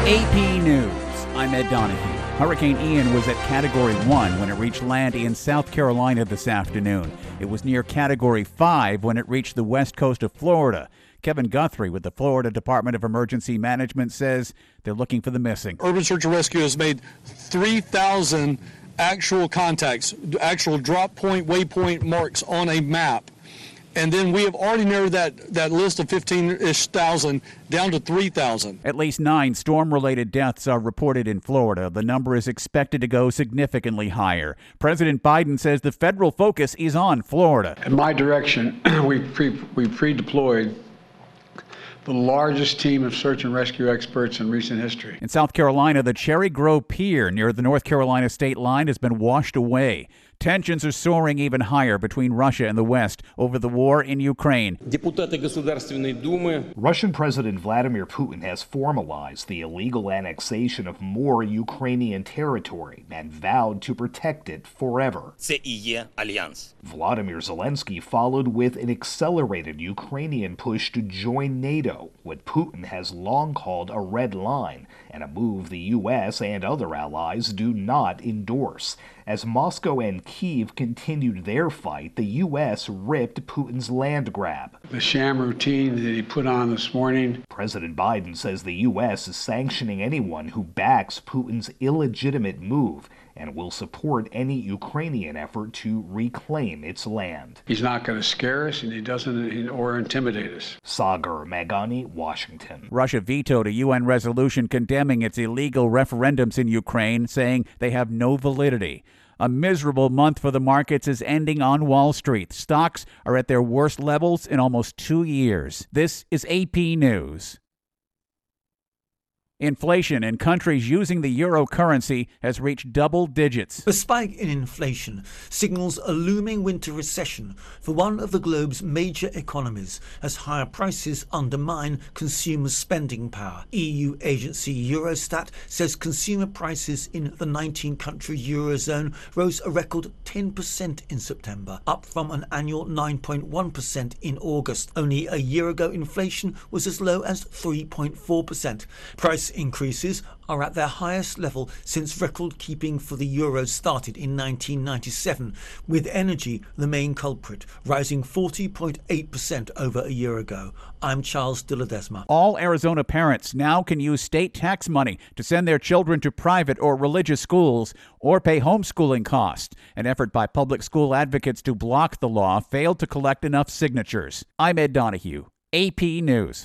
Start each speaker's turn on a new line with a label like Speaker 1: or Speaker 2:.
Speaker 1: AP News. I'm Ed Donahue. Hurricane Ian was at Category 1 when it reached land in South Carolina this afternoon. It was near Category 5 when it reached the west coast of Florida. Kevin Guthrie with the Florida Department of Emergency Management says they're looking for the missing.
Speaker 2: Urban Search and Rescue has made 3,000 actual contacts, actual drop point, waypoint marks on a map. And then we have already narrowed that list of 15-ish thousand down to 3,000.
Speaker 1: At least 9 storm-related deaths are reported in Florida. The number is expected to go significantly higher. President Biden says the federal focus is on Florida.
Speaker 3: In my direction, we pre-deployed the largest team of search and rescue experts in recent history.
Speaker 1: In South Carolina, the Cherry Grove Pier near the North Carolina state line has been washed away. Tensions are soaring even higher between Russia and the West over the war in Ukraine.
Speaker 4: Russian President Vladimir Putin has formalized the illegal annexation of more Ukrainian territory and vowed to protect it forever. Volodymyr Zelensky followed with an accelerated Ukrainian push to join NATO, what Putin has long called a red line, and a move the U.S. and other allies do not endorse. As Moscow and Kyiv continued their fight, the U.S. ripped Putin's land grab.
Speaker 3: The sham routine that he put on this morning.
Speaker 4: President Biden says the U.S. is sanctioning anyone who backs Putin's illegitimate move and will support any Ukrainian effort to reclaim its land.
Speaker 3: He's not going to scare us, and he doesn't or intimidate us.
Speaker 4: Sagar Meghani, Washington.
Speaker 1: Russia vetoed a UN resolution condemning its illegal referendums in Ukraine, saying they have no validity. A miserable month for the markets is ending on Wall Street. Stocks are at their worst levels in almost 2 years. This is AP News. Inflation in countries using the euro currency has reached double digits.
Speaker 5: The spike in inflation signals a looming winter recession for one of the globe's major economies as higher prices undermine consumer spending power. EU agency Eurostat says consumer prices in the 19-country Eurozone rose a record 10% in September, up from an annual 9.1% in August. Only a year ago, inflation was as low as 3.4%. Price increases are at their highest level since record-keeping for the euro started in 1997, with energy the main culprit, rising 40.8% over a year ago. I'm Charles de Ledesma.
Speaker 1: All Arizona parents now can use state tax money to send their children to private or religious schools or pay homeschooling costs. An effort by public school advocates to block the law failed to collect enough signatures. I'm Ed Donahue, AP News.